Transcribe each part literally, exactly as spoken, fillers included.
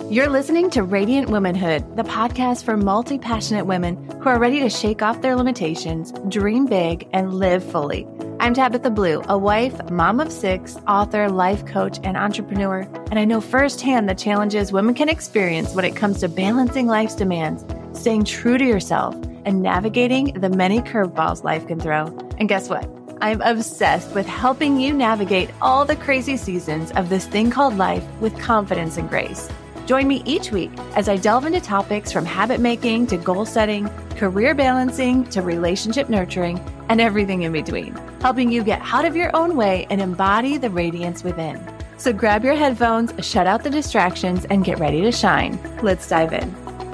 You're listening to Radiant Womanhood, the podcast for multi-passionate women who are ready to shake off their limitations, dream big, and live fully. I'm Tabitha Blue, a wife, mom of six, author, life coach, and entrepreneur, and I know firsthand the challenges women can experience when it comes to balancing life's demands, staying true to yourself, and navigating the many curveballs life can throw. And guess what? I'm obsessed with helping you navigate all the crazy seasons of this thing called life with confidence and grace. Join me each week as I delve into topics from habit making to goal setting, career balancing to relationship nurturing, and everything in between, helping you get out of your own way and embody the radiance within. So grab your headphones, shut out the distractions, and get ready to shine. Let's dive in.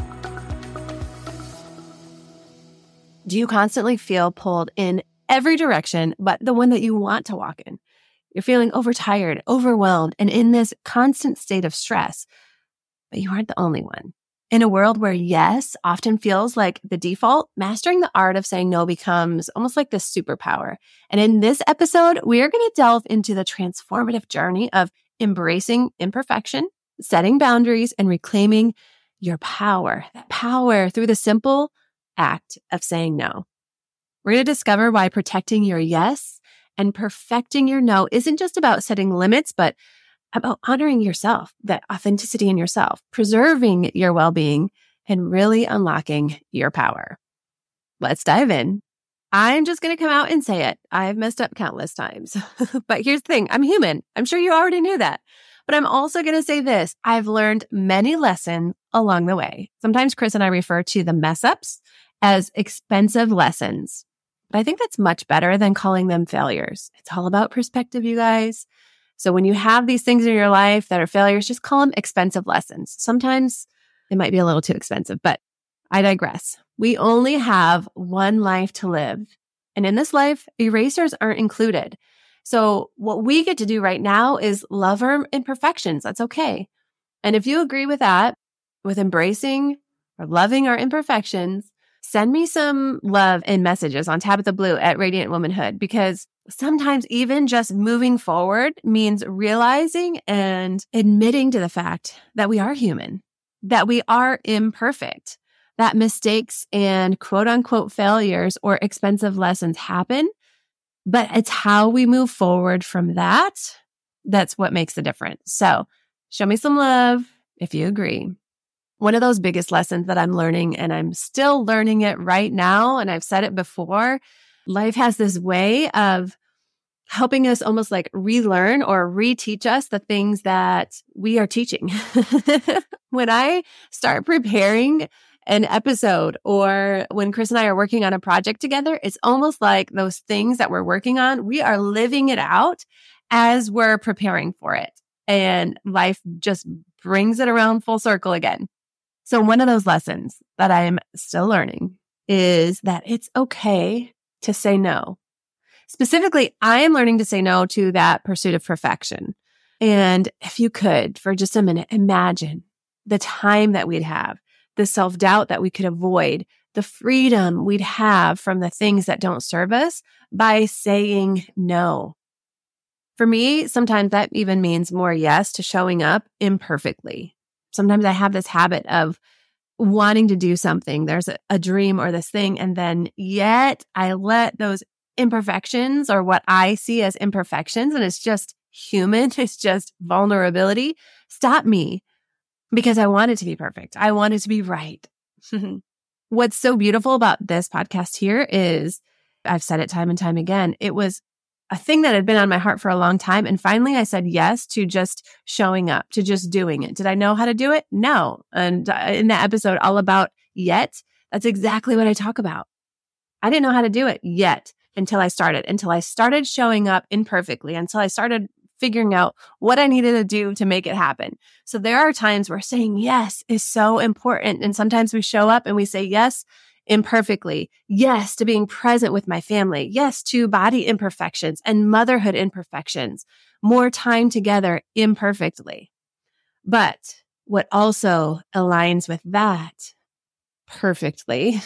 Do you constantly feel pulled in every direction but the one that you want to walk in? You're feeling overtired, overwhelmed, and in this constant state of stress. But you aren't the only one. In a world where yes often feels like the default, mastering the art of saying no becomes almost like this superpower. And in this episode, we are going to delve into the transformative journey of embracing imperfection, setting boundaries, and reclaiming your power. That power through the simple act of saying no. We're going to discover why protecting your yes and perfecting your no isn't just about setting limits, but about honoring yourself, that authenticity in yourself, preserving your well-being, and really unlocking your power. Let's dive in. I'm just going to come out and say it. I've messed up countless times. But here's the thing. I'm human. I'm sure you already knew that. But I'm also going to say this. I've learned many lessons along the way. Sometimes Chris and I refer to the mess-ups as expensive lessons. But I think that's much better than calling them failures. It's all about perspective, you guys. So when you have these things in your life that are failures, just call them expensive lessons. Sometimes it might be a little too expensive, but I digress. We only have one life to live. And in this life, erasers aren't included. So what we get to do right now is love our imperfections. That's okay. And if you agree with that, with embracing or loving our imperfections, send me some love in messages on Tabitha Blue at Radiant Womanhood, because sometimes even just moving forward means realizing and admitting to the fact that we are human, that we are imperfect, that mistakes and quote unquote failures or expensive lessons happen, but it's how we move forward from that. That's what makes the difference. So show me some love if you agree. One of those biggest lessons that I'm learning, and I'm still learning it right now, and I've said it before, life has this way of helping us almost like relearn or reteach us the things that we are teaching. When I start preparing an episode or when Chris and I are working on a project together, it's almost like those things that we're working on, we are living it out as we're preparing for it. And life just brings it around full circle again. So one of those lessons that I'm still learning is that it's okay to say no. Specifically, I am learning to say no to that pursuit of perfection. And if you could, for just a minute, imagine the time that we'd have, the self-doubt that we could avoid, the freedom we'd have from the things that don't serve us by saying no. For me, sometimes that even means more yes to showing up imperfectly. Sometimes I have this habit of wanting to do something. There's a, a dream or this thing, and then yet I let those imperfections or what I see as imperfections, and it's just human, it's just vulnerability, stop me because I want it to be perfect. I want it to be right. What's so beautiful about this podcast here is, I've said it time and time again, it was a thing that had been on my heart for a long time. And finally I said yes to just showing up, to just doing it. Did I know how to do it? No. And in that episode all about yet, that's exactly what I talk about. I didn't know how to do it yet until I started, until I started showing up imperfectly, until I started figuring out what I needed to do to make it happen. So there are times where saying yes is so important. And sometimes we show up and we say yes imperfectly. Yes to being present with my family. Yes to body imperfections and motherhood imperfections. More time together imperfectly. But what also aligns with that perfectly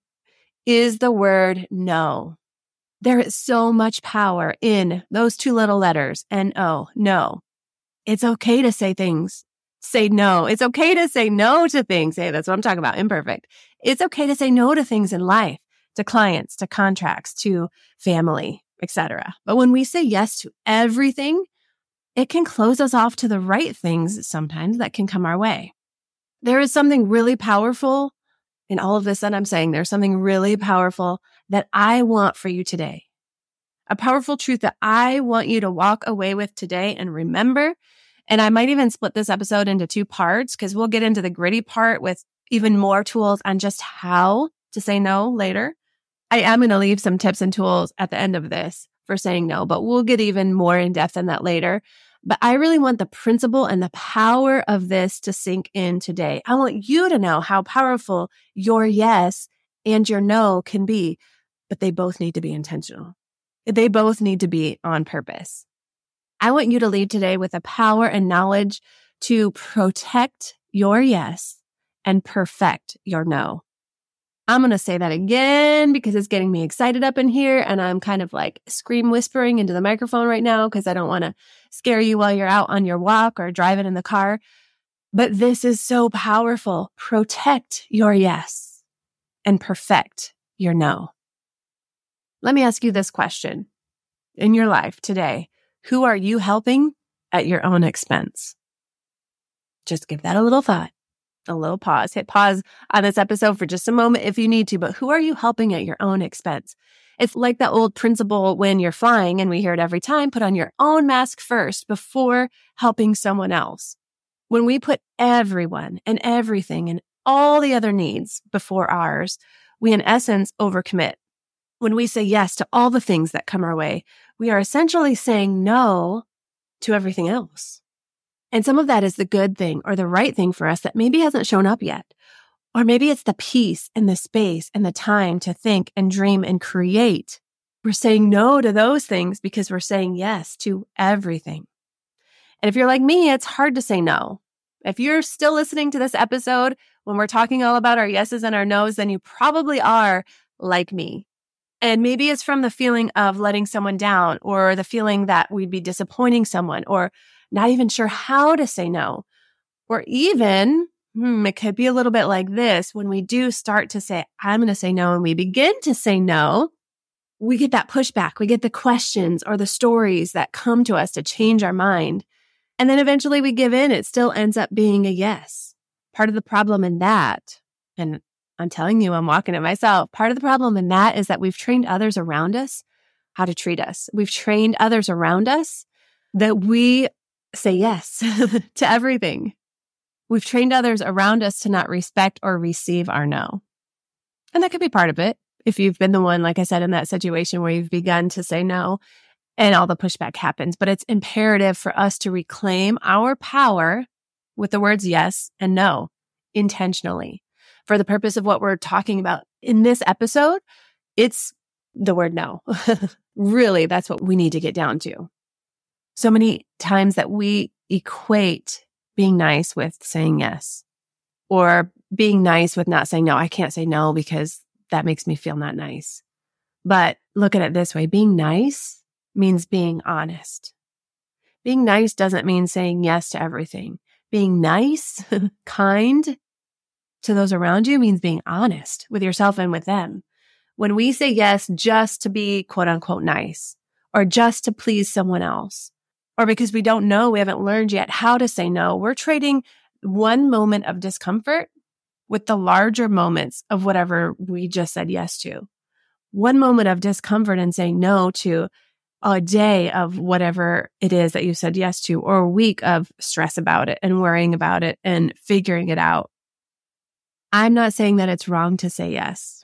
is the word no. There is so much power in those two little letters, N O, no. It's okay to say things say no. It's okay to say no to things. Hey, that's what I'm talking about. Imperfect. It's okay to say no to things in life, to clients, to contracts, to family, et cetera. But when we say yes to everything, it can close us off to the right things sometimes that can come our way. There is something really powerful in all of this that I'm saying. There's something really powerful that I want for you today. A powerful truth that I want you to walk away with today and remember. And I might even split this episode into two parts because we'll get into the gritty part with even more tools on just how to say no later. I am going to leave some tips and tools at the end of this for saying no, but we'll get even more in depth in that later. But I really want the principle and the power of this to sink in today. I want you to know how powerful your yes and your no can be, but they both need to be intentional. They both need to be on purpose. I want you to leave today with the power and knowledge to protect your yes and perfect your no. I'm going to say that again because it's getting me excited up in here, and I'm kind of like scream whispering into the microphone right now because I don't want to scare you while you're out on your walk or driving in the car. But this is so powerful. Protect your yes and perfect your no. Let me ask you this question. In your life today, who are you helping at your own expense? Just give that a little thought, a little pause. Hit pause on this episode for just a moment if you need to, but who are you helping at your own expense? It's like that old principle when you're flying, and we hear it every time, put on your own mask first before helping someone else. When we put everyone and everything and all the other needs before ours, we in essence overcommit. When we say yes to all the things that come our way, we are essentially saying no to everything else. And some of that is the good thing or the right thing for us that maybe hasn't shown up yet. Or maybe it's the peace and the space and the time to think and dream and create. We're saying no to those things because we're saying yes to everything. And if you're like me, it's hard to say no. If you're still listening to this episode when we're talking all about our yeses and our nos, then you probably are like me. And maybe it's from the feeling of letting someone down, or the feeling that we'd be disappointing someone, or not even sure how to say no. Or even, hmm, it could be a little bit like this. When we do start to say, I'm going to say no, and we begin to say no, we get that pushback. We get the questions or the stories that come to us to change our mind. And then eventually we give in. It still ends up being a yes. Part of the problem in that, and I'm telling you, I'm walking it myself. Part of the problem in that is that we've trained others around us how to treat us. We've trained others around us that we say yes to everything. We've trained others around us to not respect or receive our no. And that could be part of it. If you've been the one, like I said, in that situation where you've begun to say no and all the pushback happens. But it's imperative for us to reclaim our power with the words yes and no intentionally. For the purpose of what we're talking about in this episode, it's the word no. Really, that's what we need to get down to. So many times that we equate being nice with saying yes, or being nice with not saying no. I can't say no because that makes me feel not nice. But look at it this way. Being nice means being honest. Being nice doesn't mean saying yes to everything. Being nice, kind, to those around you means being honest with yourself and with them. When we say yes just to be quote unquote nice, or just to please someone else, or because we don't know, we haven't learned yet how to say no, we're trading one moment of discomfort with the larger moments of whatever we just said yes to. One moment of discomfort and saying no to a day of whatever it is that you said yes to, or a week of stress about it and worrying about it and figuring it out. I'm not saying that it's wrong to say yes.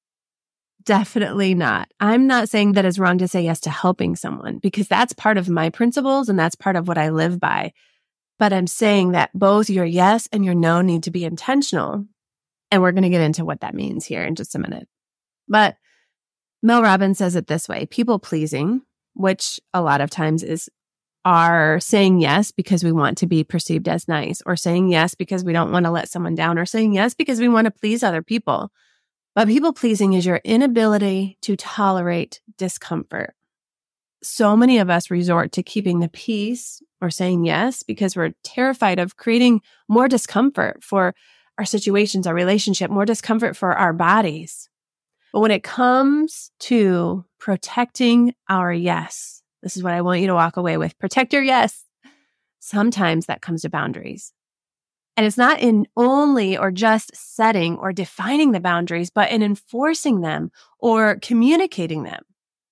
Definitely not. I'm not saying that it's wrong to say yes to helping someone, because that's part of my principles and that's part of what I live by. But I'm saying that both your yes and your no need to be intentional. And we're going to get into what that means here in just a minute. But Mel Robbins says it this way: people pleasing, which a lot of times is are saying yes because we want to be perceived as nice, or saying yes because we don't want to let someone down, or saying yes because we want to please other people. But people pleasing is your inability to tolerate discomfort. So many of us resort to keeping the peace or saying yes because we're terrified of creating more discomfort for our situations, our relationship, more discomfort for our bodies. But when it comes to protecting our yes, this is what I want you to walk away with. Protect your yes. Sometimes that comes to boundaries. And it's not in only or just setting or defining the boundaries, but in enforcing them or communicating them.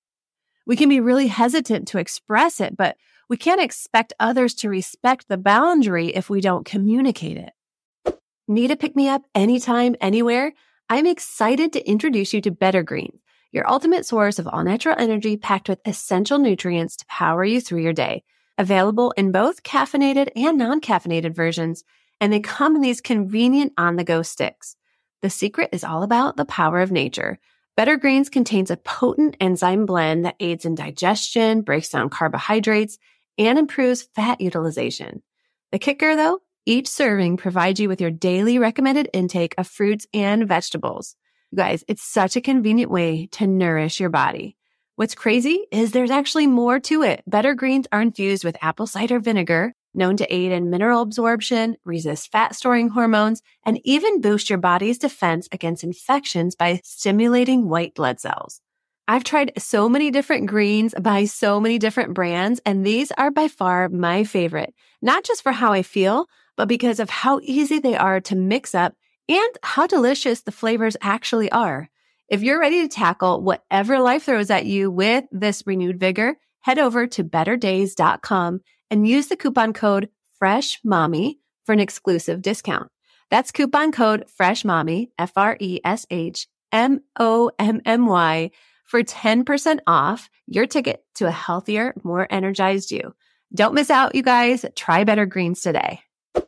We can be really hesitant to express it, but we can't expect others to respect the boundary if we don't communicate it. Need a pick-me-up anytime, anywhere? I'm excited to introduce you to Better Greens, your ultimate source of all-natural energy packed with essential nutrients to power you through your day. Available in both caffeinated and non-caffeinated versions, and they come in these convenient on-the-go sticks. The secret is all about the power of nature. Better Greens contains a potent enzyme blend that aids in digestion, breaks down carbohydrates, and improves fat utilization. The kicker, though? Each serving provides you with your daily recommended intake of fruits and vegetables. You guys, it's such a convenient way to nourish your body. What's crazy is there's actually more to it. Better Greens are infused with apple cider vinegar, known to aid in mineral absorption, resist fat-storing hormones, and even boost your body's defense against infections by stimulating white blood cells. I've tried so many different greens by so many different brands, and these are by far my favorite, not just for how I feel, but because of how easy they are to mix up and how delicious the flavors actually are. If you're ready to tackle whatever life throws at you with this renewed vigor, head over to better days dot com and use the coupon code FRESHMOMMY for an exclusive discount. That's coupon code FRESHMOMMY, F R E S H M O M M Y, for ten percent off your ticket to a healthier, more energized you. Don't miss out, you guys. Try Better Greens today.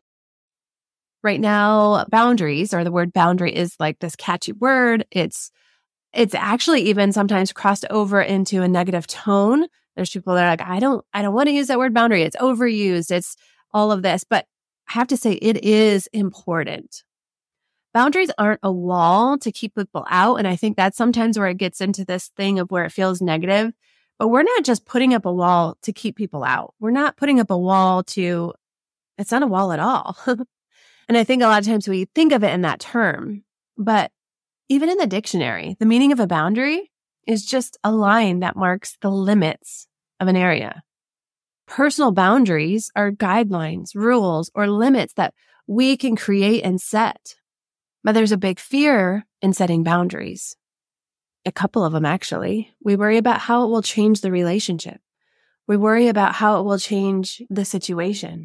Right now, boundaries, or the word boundary, is like this catchy word. It's It's actually even sometimes crossed over into a negative tone. There's people that are like, I don't, I don't want to use that word boundary. It's overused. It's all of this. But I have to say it is important. Boundaries aren't a wall to keep people out. And I think that's sometimes where it gets into this thing of where it feels negative. But we're not just putting up a wall to keep people out. We're not putting up a wall to, it's not a wall at all. And I think a lot of times we think of it in that term. But even in the dictionary, the meaning of a boundary is just a line that marks the limits of an area. Personal boundaries are guidelines, rules, or limits that we can create and set. But there's a big fear in setting boundaries. A couple of them, actually. We worry about how it will change the relationship. We worry about how it will change the situation.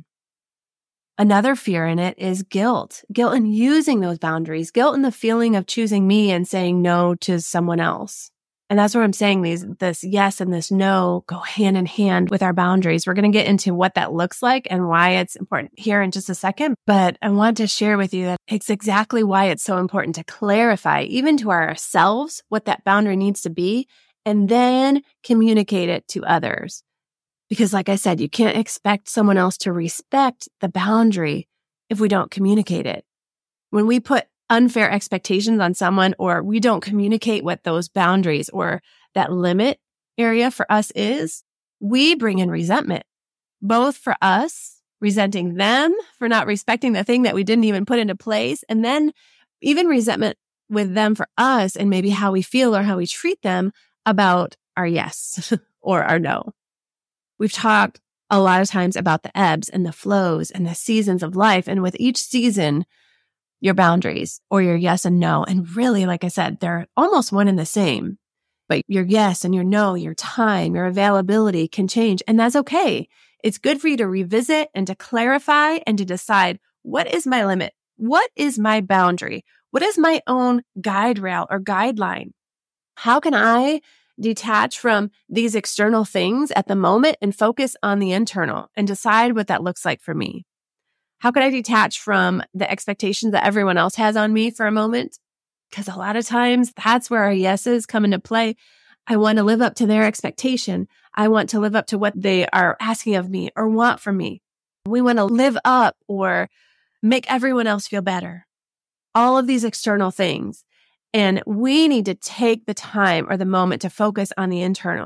Another fear in it is guilt. Guilt in using those boundaries. Guilt in the feeling of choosing me and saying no to someone else. And that's where I'm saying these, this yes and this no go hand in hand with our boundaries. We're going to get into what that looks like and why it's important here in just a second. But I want to share with you that it's exactly why it's so important to clarify, even to ourselves, what that boundary needs to be, and then communicate it to others. Because like I said, you can't expect someone else to respect the boundary if we don't communicate it. When we put unfair expectations on someone, or we don't communicate what those boundaries or that limit area for us is, we bring in resentment, both for us, resenting them for not respecting the thing that we didn't even put into place, and then even resentment with them for us and maybe how we feel or how we treat them about our yes or our no. We've talked a lot of times about the ebbs and the flows and the seasons of life. And with each season, your boundaries or your yes and no. And really, like I said, they're almost one and the same. But your yes and your no, your time, your availability can change. And that's okay. It's good for you to revisit and to clarify and to decide, what is my limit? What is my boundary? What is my own guide rail or guideline? How can I detach from these external things at the moment and focus on the internal and decide what that looks like for me? How can I detach from the expectations that everyone else has on me for a moment? Because a lot of times that's where our yeses come into play. I want to live up to their expectation. I want to live up to what they are asking of me or want from me. We want to live up or make everyone else feel better. All of these external things. And we need to take the time or the moment to focus on the internal.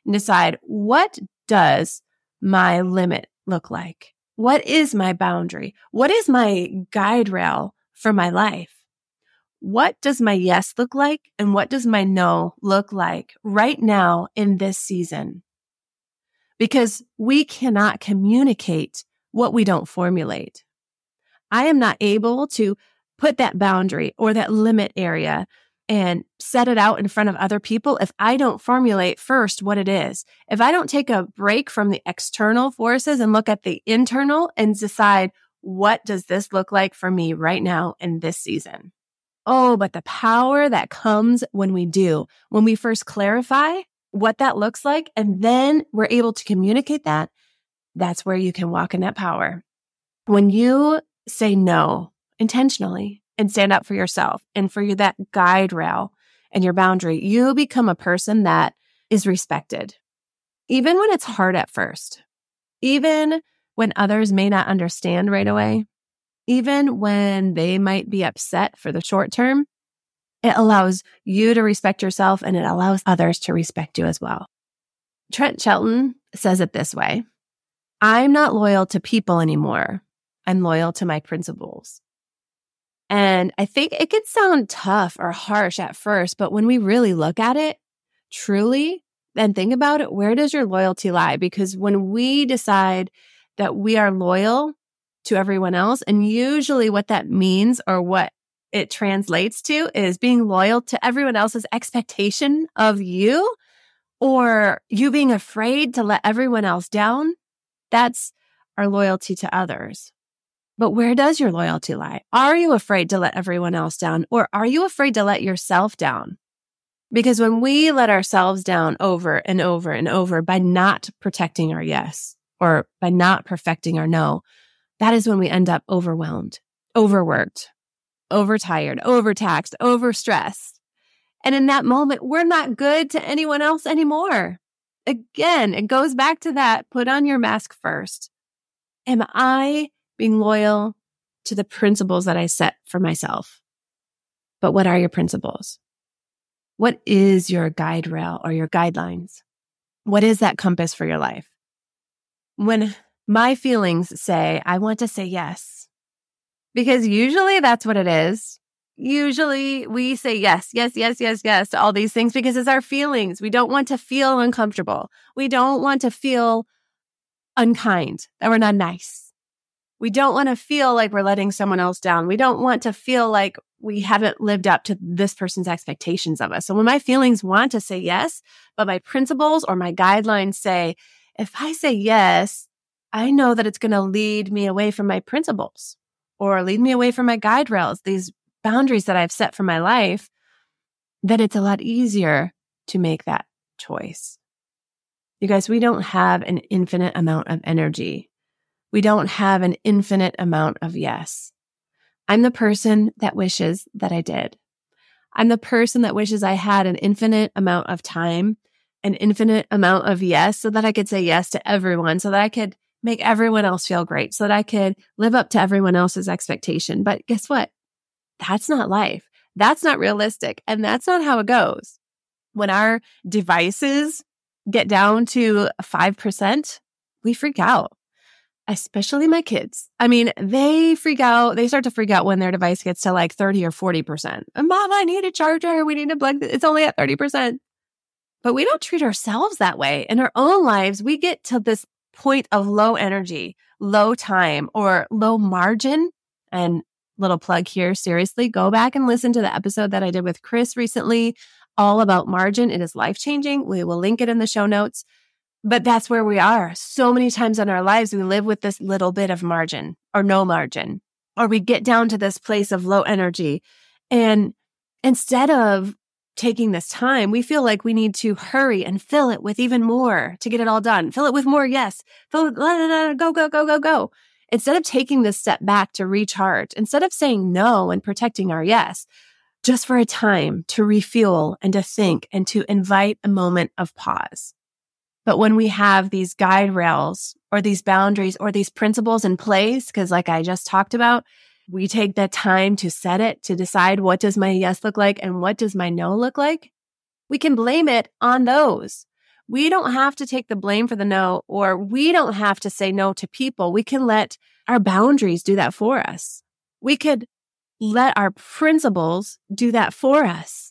and decide, what does my limit look like? What is my boundary? What is my guide rail for my life? What does my yes look like? And what does my no look like right now in this season? Because we cannot communicate what we don't formulate. I am not able to put that boundary or that limit area and set it out in front of other people if I don't formulate first what it is. If I don't take a break from the external forces and look at the internal and decide, what does this look like for me right now in this season? Oh, but the power that comes when we do, when we first clarify what that looks like, and then we're able to communicate that, that's where you can walk in that power. When you say no intentionally and stand up for yourself and for you, that guide rail and your boundary, you become a person that is respected. Even when it's hard at first, even when others may not understand right away, even when they might be upset for the short term, it allows you to respect yourself and it allows others to respect you as well. Trent Shelton says it this way: I'm not loyal to people anymore. I'm loyal to my principles. And I think it could sound tough or harsh at first, but when we really look at it truly and think about it, where does your loyalty lie? Because when we decide that we are loyal to everyone else, and usually what that means or what it translates to is being loyal to everyone else's expectation of you, or you being afraid to let everyone else down. That's our loyalty to others. But where does your loyalty lie? Are you afraid to let everyone else down, or are you afraid to let yourself down? Because when we let ourselves down over and over and over by not protecting our yes, or by not perfecting our no, that is when we end up overwhelmed, overworked, overtired, overtaxed, overstressed. And in that moment, we're not good to anyone else anymore. Again, it goes back to that, put on your mask first. Am I being loyal to the principles that I set for myself? But what are your principles? What is your guide rail or your guidelines? What is that compass for your life? When my feelings say, I want to say yes, because usually that's what it is. Usually we say yes, yes, yes, yes, yes to all these things because it's our feelings. We don't want to feel uncomfortable. We don't want to feel unkind, that we're not nice. We don't want to feel like we're letting someone else down. We don't want to feel like we haven't lived up to this person's expectations of us. So when my feelings want to say yes, but my principles or my guidelines say, if I say yes, I know that it's going to lead me away from my principles or lead me away from my guide rails, these boundaries that I've set for my life, then it's a lot easier to make that choice. You guys, we don't have an infinite amount of energy. We don't have an infinite amount of yes. I'm the person that wishes that I did. I'm the person that wishes I had an infinite amount of time, an infinite amount of yes, so that I could say yes to everyone, so that I could make everyone else feel great, so that I could live up to everyone else's expectation. But guess what? That's not life. That's not realistic. And that's not how it goes. When our devices get down to five percent, we freak out. Especially my kids. I mean, they freak out. They start to freak out when their device gets to like thirty or forty percent. Mom, I need a charger. We need to plug this. It's only at thirty percent. But we don't treat ourselves that way. In our own lives, we get to this point of low energy, low time, or low margin. And little plug here, seriously, go back and listen to the episode that I did with Chris recently, all about margin. It is life-changing. We will link it in the show notes. But that's where we are. So many times in our lives, we live with this little bit of margin or no margin, or we get down to this place of low energy. And instead of taking this time, we feel like we need to hurry and fill it with even more to get it all done. Fill it with more yes. Fill it, blah, blah, blah, go, go, go, go, go. Instead of taking this step back to recharge, instead of saying no and protecting our yes, just for a time to refuel and to think and to invite a moment of pause. But when we have these guide rails or these boundaries or these principles in place, because like I just talked about, we take that time to set it, to decide what does my yes look like and what does my no look like, we can blame it on those. We don't have to take the blame for the no, or we don't have to say no to people. We can let our boundaries do that for us. We could let our principles do that for us.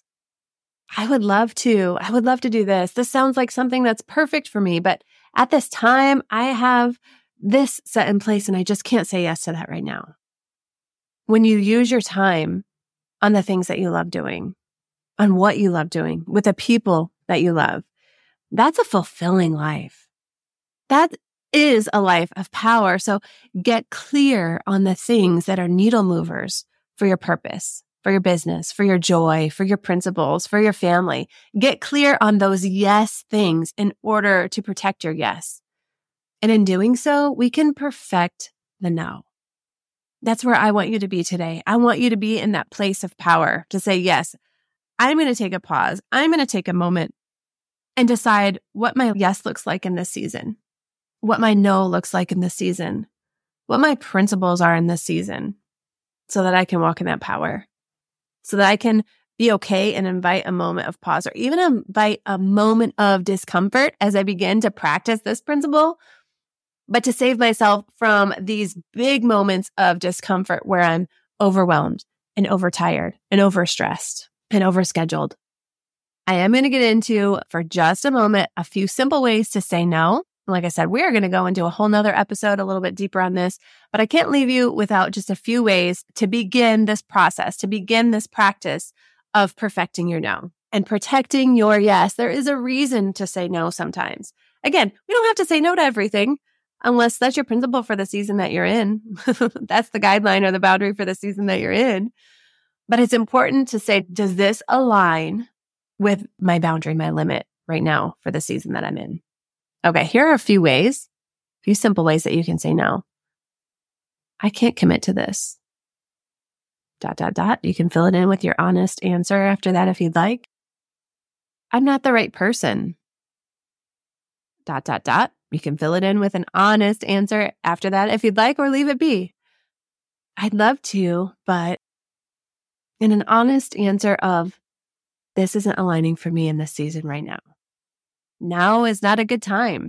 I would love to. I would love to do this. This sounds like something that's perfect for me, but at this time, I have this set in place and I just can't say yes to that right now. When you use your time on the things that you love doing, on what you love doing, with the people that you love, that's a fulfilling life. That is a life of power. So get clear on the things that are needle movers for your purpose, for your business, for your joy, for your principles, for your family. Get clear on those yes things in order to protect your yes. And in doing so, we can perfect the no. That's where I want you to be today. I want you to be in that place of power to say, yes, I'm going to take a pause. I'm going to take a moment and decide what my yes looks like in this season, what my no looks like in this season, what my principles are in this season, so that I can walk in that power, so that I can be okay and invite a moment of pause, or even invite a moment of discomfort as I begin to practice this principle, but to save myself from these big moments of discomfort where I'm overwhelmed and overtired and overstressed and overscheduled. I am going to get into, for just a moment, a few simple ways to say no. Like I said, we are going to go into a whole nother episode a little bit deeper on this, but I can't leave you without just a few ways to begin this process, to begin this practice of perfecting your no and protecting your yes. There is a reason to say no sometimes. Again, we don't have to say no to everything unless that's your principle for the season that you're in. That's the guideline or the boundary for the season that you're in. But it's important to say, does this align with my boundary, my limit right now for the season that I'm in? Okay, here are a few ways, a few simple ways that you can say no. I can't commit to this. Dot, dot, dot. You can fill it in with your honest answer after that if you'd like. I'm not the right person. Dot, dot, dot. You can fill it in with an honest answer after that if you'd like, or leave it be. I'd love to, but in an honest answer of, this isn't aligning for me in this season right now. Now is not a good time.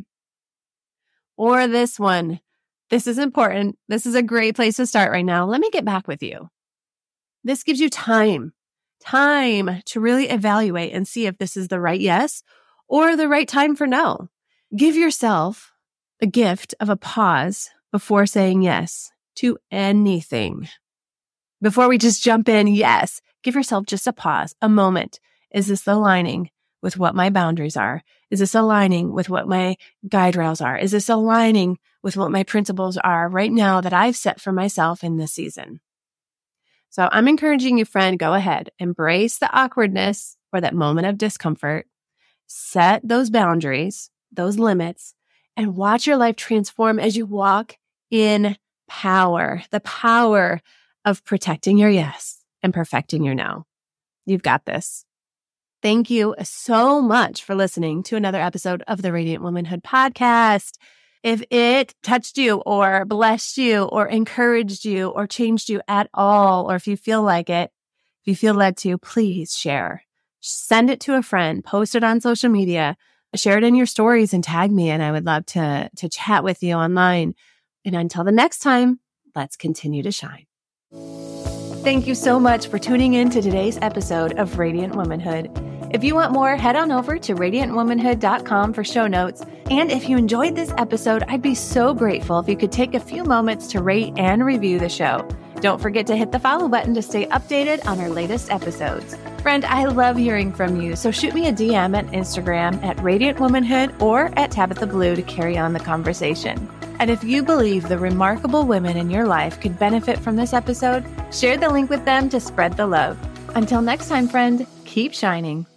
Or this one, this is important. This is a great place to start right now. Let me get back with you. This gives you time, time to really evaluate and see if this is the right yes or the right time for no. Give yourself the gift of a pause before saying yes to anything. Before we just jump in, yes, give yourself just a pause, a moment. Is this aligning with what my boundaries are? Is this aligning with what my guide rails are? Is this aligning with what my principles are right now that I've set for myself in this season? So I'm encouraging you, friend, go ahead, embrace the awkwardness or that moment of discomfort, set those boundaries, those limits, and watch your life transform as you walk in power, the power of protecting your yes and perfecting your no. You've got this. Thank you so much for listening to another episode of the Radiant Womanhood podcast. If it touched you or blessed you or encouraged you or changed you at all, or if you feel like it, if you feel led to, please share. Send it to a friend, post it on social media, share it in your stories and tag me, and I would love to, to chat with you online. And until the next time, let's continue to shine. Thank you so much for tuning in to today's episode of Radiant Womanhood. If you want more, head on over to radiant womanhood dot com for show notes. And if you enjoyed this episode, I'd be so grateful if you could take a few moments to rate and review the show. Don't forget to hit the follow button to stay updated on our latest episodes. Friend, I love hearing from you, so shoot me a D M at Instagram at Radiant Womanhood or at Tabitha Blue to carry on the conversation. And if you believe the remarkable women in your life could benefit from this episode, share the link with them to spread the love. Until next time, friend, keep shining.